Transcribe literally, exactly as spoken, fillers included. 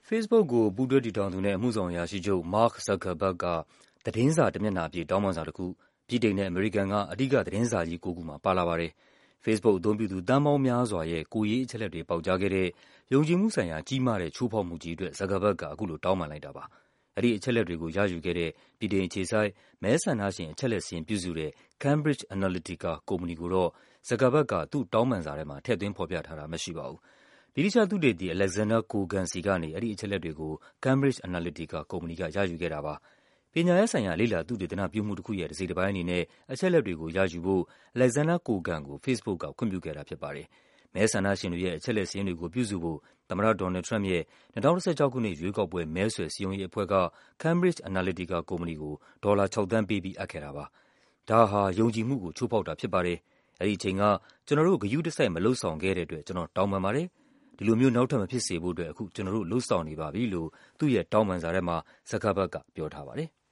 Facebook ကိုပူးတွဲတည်ထောင်သူနဲ့အမှုဆောင်အရာရှိချုပ် Mark Zuckerberg ကသတင်းစာတမျက်နှာပြည့်တောင်းပန်စာတခု ဗြိတိန်နဲ့အမေရိကန်က အဓိကသတင်းစာကြီးကိုးခုမှာပါလာပါတယ်။ Facebook အသုံးပြုသူ သန်းပေါင်းများစွာရဲ့ ကိုယ်ရေးအချက်အလက်တွေပေါက်ကြားခဲ့တဲ့ ယုံကြည်မှုဆိုင်ရာကြီးမားတဲ့ချိုးဖောက်မှုကြီးအတွက် Zuckerberg က အခုလိုတောင်းပန်လိုက်တာပါ။ အဲဒီအချက်အလက်တွေကိုရယူခဲ့တဲ့ ဗြိတိန်အခြေစိုက် မဲဆန္ဒရှင်အချက်အလက်စာရင်းပြုစုတဲ့ Cambridge Analytica ကုမ္ပဏီကိုတော့ Zuckerberg က သူ့တောင်းပန်စာထဲမှာ ထည့်သွင်းဖော်ပြထားတာမရှိပါဘူး။ ဗြိတိသျှသုတေသီ Alexander Cogan ဆီကနေ အဲဒီအချက်အလက်တွေကို Cambridge Analytica ကုမ္ပဏီက ရယူခဲ့တာပါ။ ပညာရပ်ဆိုင်ရာ လေ့လာသုတေသနပြုမှုတခုရဲ့ တစိတ်တပိုင်းအနေနဲ့ အချက်အလက်တွေကိုရယူဖို့ Alexander Cogan ကို Facebook က ခွင့်ပြုခဲ့တာဖြစ်ပါတယ်။ မဲဆန္ဒရှင်တွေရဲ့ အချက်အလက်စာရင်းတွေကိုပြုစုဖို့ သမ္မတ ဒေါ်နယ်လ်ဒ် ထရမ့်ပ်ရဲ့ ၂၀၁၆ ခုနှစ်ရွေးကောက်ပွဲ မဲဆွယ်စည်းရုံးရေးအဖွဲ့က Cambridge Analytica ကုမ္ပဏီကို ဒေါ်လာ ခြောက်သန်းပေးပြီး အပ်ခဲ့တာပါ။ ဒါဟာ ယုံကြည်မှုကို ချိုးဖောက်တာဖြစ်ပါတယ်။ အဲဒီအချိန်က ကျနော်တို့ ဂရုတစိုက် မလုပ်ဆောင်ခဲ့တဲ့အတွက် ကျနော်တောင်းပန်ပါတယ်။ ဒီလိုမျိုး နောက်ထပ်မဖြစ်စေဖို့အတွက် အခု ကျနော်တို့ လုပ်ဆောင်နေပါပြီလို့ သူ့ရဲ့တောင်းပန်စာထဲမှာ Zuckerberg ကပြောထားပါတယ်။